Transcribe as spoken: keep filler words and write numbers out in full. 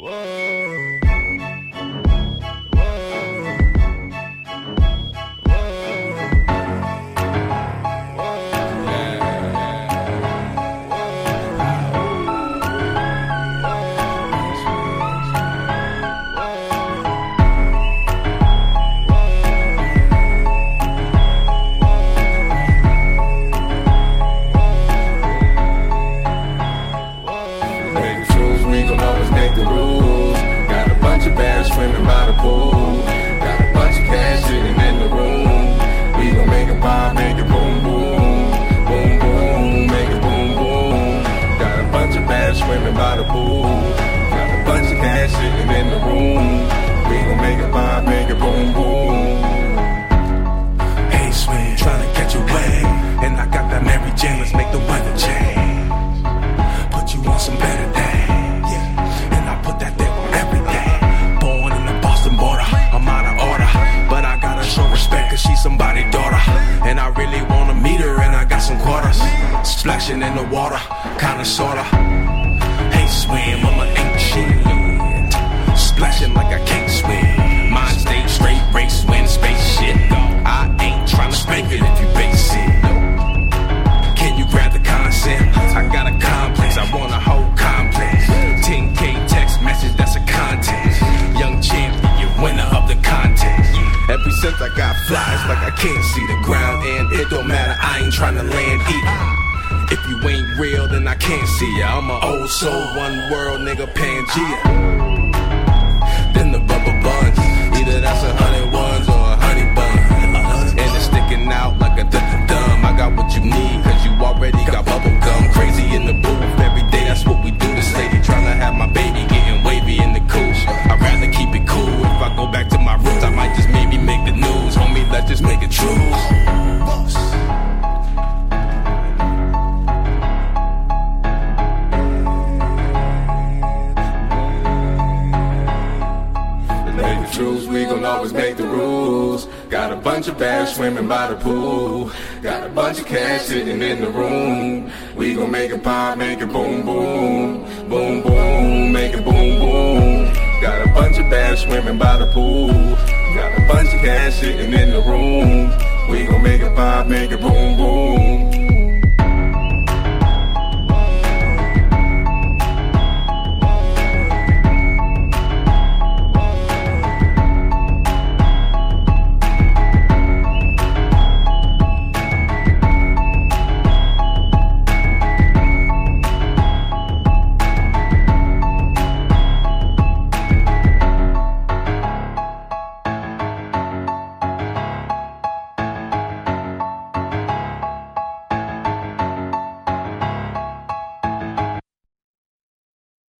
Whoa. Swimming by the pool, got a bunch of cash sitting in the room. We gon' make a pop, make it boom boom, boom boom, make it boom boom. Got a bunch of bass swimming by the pool, got a bunch of cash sitting in the room. We gon' make a pop, make it boom boom. Hey Swin, tryna catch a wave, and I got that Mary Jane. Let's make the weather change. Put you on some better days, yeah, and I put that there on everything. I'm out of order, but I gotta show respect cause she's somebody's daughter. And I really wanna meet her and I got some quarters. Splashing in the water, kinda sorta. Hey swim, I'm an ancient. Splashing like I can't swim. Mind stay straight, race, win, spaceship. I ain't tryna spank it if you basic. Can you grab the concept? I got a complex, I want a whole complex. ten K text message, that's a contest. Young champion, you winner of the contest. Ever since I got flies, like I can't see the ground. And it don't matter, I ain't tryna land either. If you ain't real, then I can't see ya. I'm a old soul, one world nigga, Pangea. Then the rubber buns, either that's a hundred ones or a honey bun. And it's sticking out like a dum. I got what you need, cause you already got bubble gum. Crazy in the booth, every day that's what we do. This lady tryna have my baby, getting wavy in the coupe. I'd rather keep it cool. If I go back to my roots, I might just maybe make the news. Homie, let's just make it true. Truths, we gon' always make the rules. Got a bunch of bass swimming by the pool, got a bunch of cash sitting in the room. We gon' make it pop, make it boom boom, boom boom, make it boom boom. Got a bunch of bass swimming by the pool, got a bunch of cash sitting in the room. We gon' make it pop, make it boom boom.